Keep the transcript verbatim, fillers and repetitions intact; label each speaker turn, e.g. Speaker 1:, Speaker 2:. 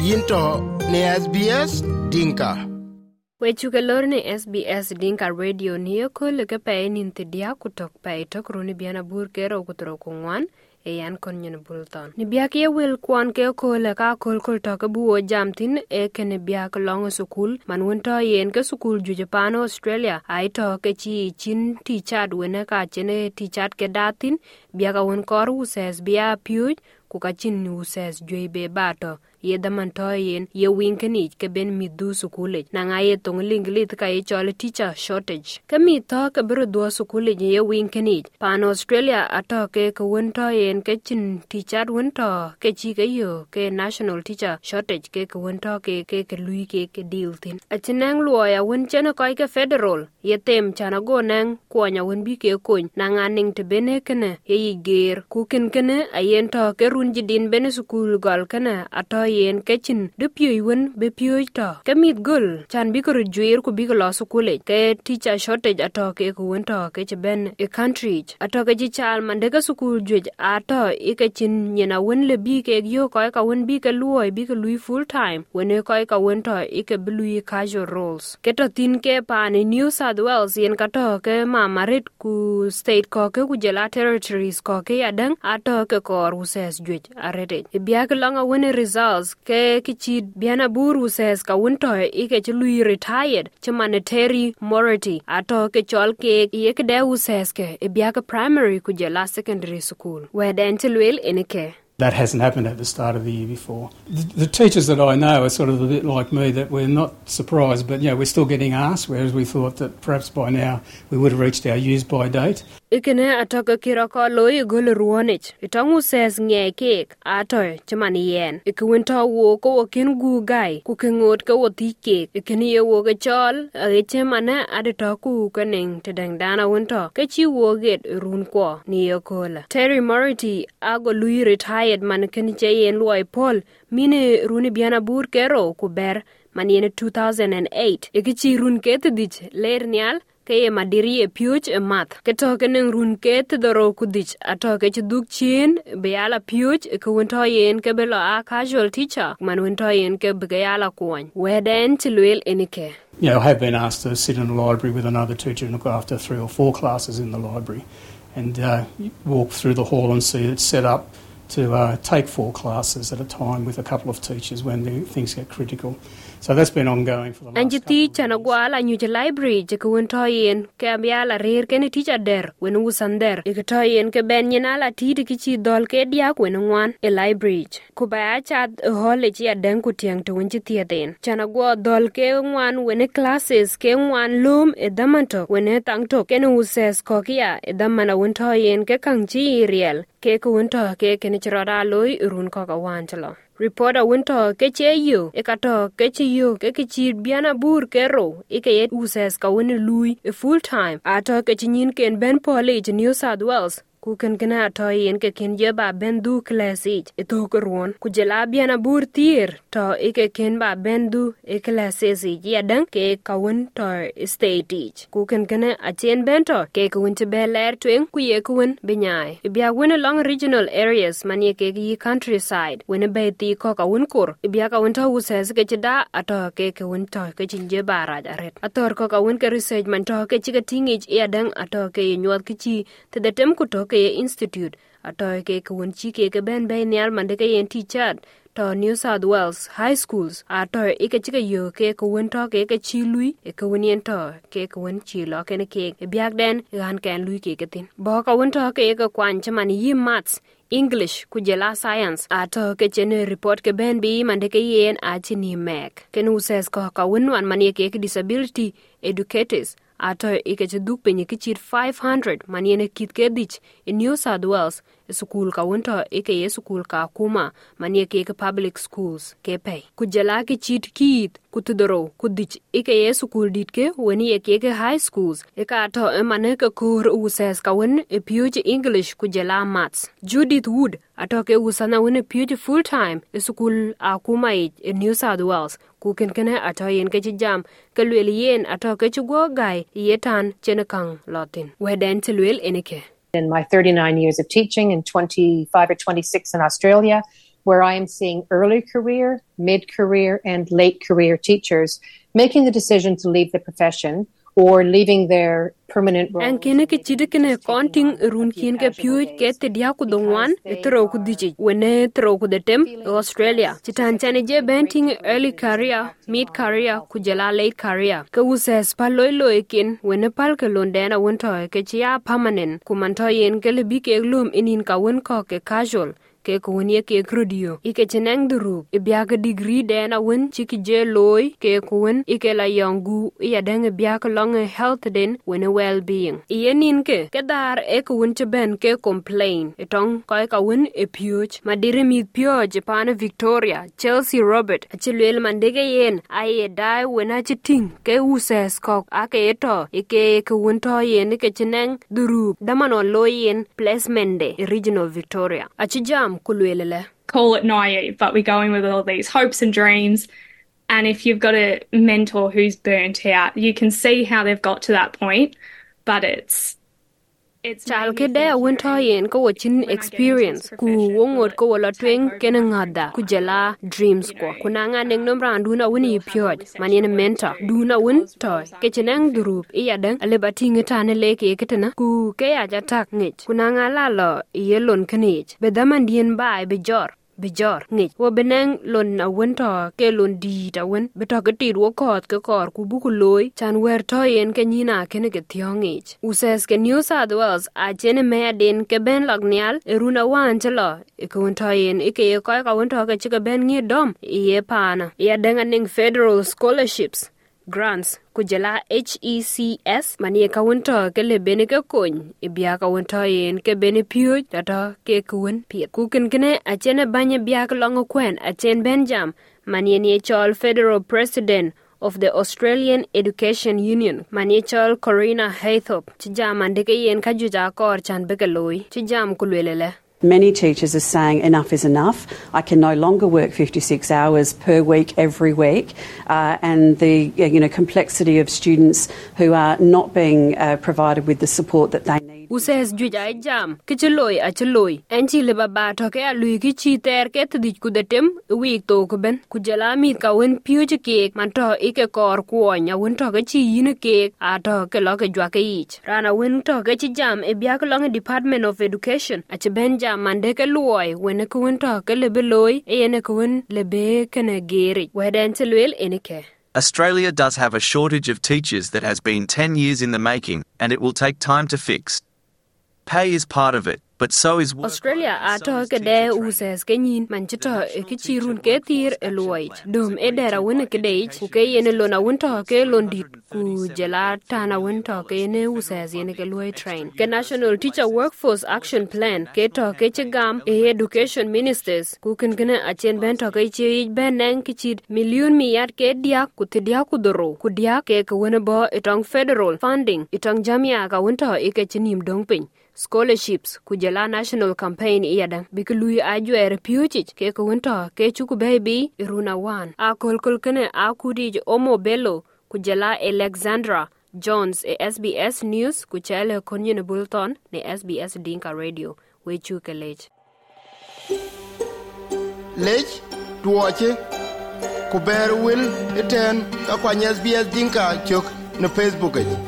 Speaker 1: yinto ne S B S Dinka.
Speaker 2: Wechuga lorne S B S Dinka Radio niyo kole ke pe nintidia kutok pe tok runi biana bur kero kutro kungwan e yan konyen bulton. Ni biak ye wil kwan ke kole ka kol kol tok buo jamtin e kene biak long sukul man wonto yen ke sukul ju Japan Australia ai to ke chi chin ti chat wene ka chene ti chat ke datin biak won kor uses bia piu ku ka chin uses jwe bato ye daman to yen ye winkeni ke ben midu sukule na nga ye tong linglit ka ye chole teacher shortage ke mi to ke bro do sukule ye winkeni pan Australia ato ke ko wonto yen ke chin teacher wonto ke chi ke yo ke national teacher shortage ke ko wonto ke ke ke lui ke ke deal tin achinang luoya won chena ko ke federal ye tem chana go nang ko nya won bi ke ko na nga ning te bene kene ye ger ku ken kene ayen to ke runji din bene sukul gol kene ato yen kechin de pioi won be pioi to kamit gol chan bi ko juir ku bi ko lo sukule ke teacher shortage ato ke ko won to ke ben e country ato ke ji chal mande ka sukul juj ato e ke chin nyena won le bi ke yo ko ka won bi ke luoi bi ke lui full time when e ko ka won to e ke blui casual roles ke to tin ke pa ni New South Wales yen ka to ke ma marit ku state ko ke ku jela territories ko ke adan ato ke ko ruses juj arete e biak longa won results ke kichi biana buru says ka wunto ike chlui retired humanitarian morality ato ke chol ke ye ke de says ke e biaka primary ku jela secondary school where dentilwel enike.
Speaker 3: That hasn't happened at the start of the year before. The, the teachers that I know are sort of a bit like me, that we're not surprised, but, you know, we're still getting asked, whereas we thought that perhaps by now we would have reached our use-by date.
Speaker 2: Ikene atoka kirako loy gol ruonich. Itongu says nge cake atoy chamani yen. Ikwinta wo ko wakin gu guy kukingot ka woti cake. Ikene ye wo ke chol ache mana adito ku kaning tedang dana winto. Kechi wo get run ko ni yokola. Terry Mority ago lui retired man keniche yen luai Paul mine runi biana bur kero kuber man yen two thousand eight. Ikichi run ketidich ler nial ke madiri e piuch e math ke to ke neng run ke tdoro kudich ato ke chuduk chin be ala piuch ke wonto yen ke belo a casual teacher man wonto yen ke be ala kwon weden tilwel enike.
Speaker 3: You know, I have been asked to sit in a library with another teacher and look after three or four classes in the library and uh, walk through the hall and see it's set up to uh, take four classes at a time with a couple of teachers when the things get critical. So that's been ongoing for the last couple of years.
Speaker 2: Anjiti chana gwala nyuje library je ko wonto yen ke ambiala rer ken teacher der when usander e to yen ke ben nyala ti kichi dol ke dia ko ngwan e library ko ba cha hole ji adan ku tiang to wonji tiaden chana go dol ke ngwan when classes ke ngwan lum e damanto when tang to ken uses ko kia e damana wonto yen ke kangji real ke ko wonto ke ken chroda loy run ko ka wantalo. Reporter winto keche yo ekato keche yo kechi biana bur kero ike uses ka woni lui e full time ato kechi nyin ken ben college New South Wales ku ken kana to yen ke ken je ba ben du class age e to ko ron ku jela biana bur tier to ike ken ba ben du e class age ya dan ke ka won to state age ku ken kana a chen ben to ke ku won te beler twen ku ye ku won benyai e bia won along regional areas manie ke yi countryside when be ti ko ka won kur e bia ka won to uses ke da ato ke ke won to ke je ba ra aret ator ko ka won ke research man to ke chi ke tingage ya dan ato ke nyot ke chi te de tem ku to ke institute ato ke kun chi ke ke ben ben nyal mande ke yen teacher to New South Wales high schools ato ike chike yo ke kun to ke ke chi lui e kun yen to ke kun chi lo ke ne ke e biak den gan ken lui ke ke tin bo ka kun to ke ke kwan chaman yi maths English kujela science ato ke chene report ke ben bi mande ke yen achini mek ken uses ko ka wonwan manie ke disability educators ato ike cheduk penye kichir five hundred maniene kit ke dich in New South Wales school ka wonto ike ye school ka kuma manie ke public schools ke pay kujela ke chit kit kutudoro kudich ike ye school dit ke woni ye ke high schools e ka to mane ke kur uses ka won e puge English kujela maths Judith Wood ato ke usana won e puge full time e school a kuma e New South Wales ku ken ken ato yen ke jam ke lwel yen ato ke chugo gai yetan chenakang lotin weden tilwel enike.
Speaker 4: In my thirty-nine years of teaching and twenty-five or twenty-six in Australia, where I am seeing early career, mid-career, and late career teachers making the decision to leave the profession or leaving their permanent roles.
Speaker 2: An kene ke chide kene konting run kien ke piu ke te dia ku dongwan e tro ku dichi wene tro ku de tem Australia chitan chane je benting early career, mid career ku jela late career ke uses paloi loi kin wene pal ke londena wonto ke chia permanent ku manto yen ke lebi ke lum inin ka won ko ke casual ke kunie ke krudio ike cheneng duru ibya ke degree den a win chiki je loy ke kun ike la yongu ya deng ibya ke long health den when well being yenin ke ke dar e kun ben ke complain etong ko ka win e pyoj madire mi pyoj pan Victoria Chelsea Robert achilwel mandege yen ai dai when a chiting ke uses kok ake eto ike kun to yen ke cheneng duru damano loyen placement de regional Victoria achijam
Speaker 5: call it naive, but we're going with all these hopes and dreams. And if you've got a mentor who's burnt out, you can see how they've got to that point, but it's
Speaker 2: chal ke de won to yen ko wachin experience ku wongot ko wala twing ken ngada ku jela dreams ko kunanga ning nom randu na woni pyoj manine mentor du na won to ke chenang group iya dan ale batinga tane leke ketena ku ke ya jatak ngich kunanga la lo yelon knich be daman dien bai be jor bijor ngich wo beneng lon na wonto ke lon di ta won beto ke ti ro kot ke kor ku bu ku loy chan wer to yen ke nyina ken ke thiongich uses ke New South Wales a jene me den ke ben lognial eruna wan chelo e ko wonto yen e ke ko ka wonto ke ke ben ngi dom ye pana ya denga ning federal scholarships grants kujela H E C S mani ka wonto ke le bene ke kon e bia ka wonto yen ke bene piu tata ke kun pi ku ken kene a chene banye bia ka longo kwen a chen benjam mani ni chol federal president of the Australian Education Union mani chol Corina Haythorpe chijam ande ke yen ka juja kor chan bekaloi chijam kulwelele.
Speaker 6: Many teachers are saying enough is enough. I can no longer work fifty-six hours per week every week, uh, and the you know complexity of students who are not being uh, provided with the support that they need.
Speaker 2: Uses juja jam kichloy achloi enchi le baba to ke alui ki chi ter ke tdich ku detem week to ko ben ku jala mi ka wen piu ke man to ike kor ku onya wen to ke chi yin ke a to ke lo ke jwa ke ich rana wen to ke chi jam e bia ko long Department of Education a che ben jam mande ke loy wen ko wen to ke le beloy e ne ko wen le be ke ne geri weden telwel enike.
Speaker 7: Australia does have a shortage of teachers that has been ten years in the making, and it will take time to fix. Pay is part of it, but so is work.
Speaker 2: Australia ato ke de uses kenyin manchito e kichirun ke tir eloit dum edera won ke dej ku ke yene lona wonto ke londit ku jela tana wonto ke ne uses yene ke loy train ke National Teacher Workforce Action Plan ke to ke chigam e education ministers ku ken gena achen ben to ke chi ben nang kichid million miyat ke dia ku tidia ku doro ku dia ke ke wona bo etong federal funding etong jamia ka wonto e ke chinim dongpin scholarships kujela national campaign iyadan bikului ajwer piuchich ke ko wonto ke chuku baby iruna wan a kolkol kene a kudi omo bello kujela Alexandra Jones e S B S News kuchele konye Bulton ne S B S Dinka Radio we chuke lech
Speaker 1: lech tuoche ku ber wil eten ka kwa S B S Dinka chok na Facebook.